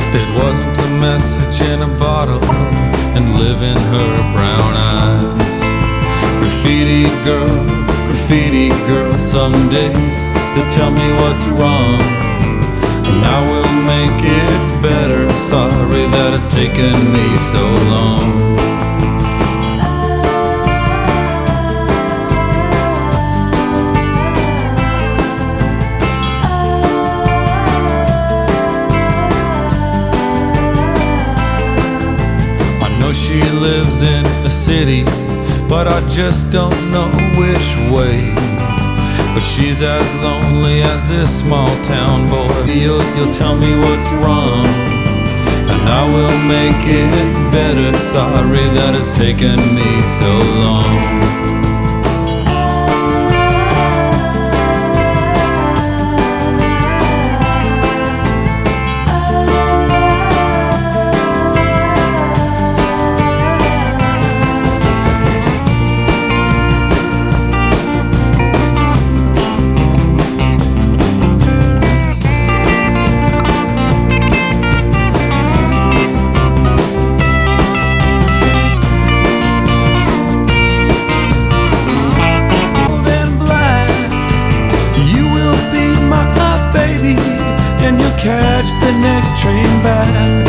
It wasn't a message in a bottle and live in her brown eyes. Graffiti girl, someday you'll tell me what's wrong, and I will make it better. Sorry that it's taken me so long. She lives in a city, but I just don't know which way. But she's as lonely as this small town boy. You'll tell me what's wrong, and I will make it better. Sorry that it's taken me so long. And you'll catch the next train back.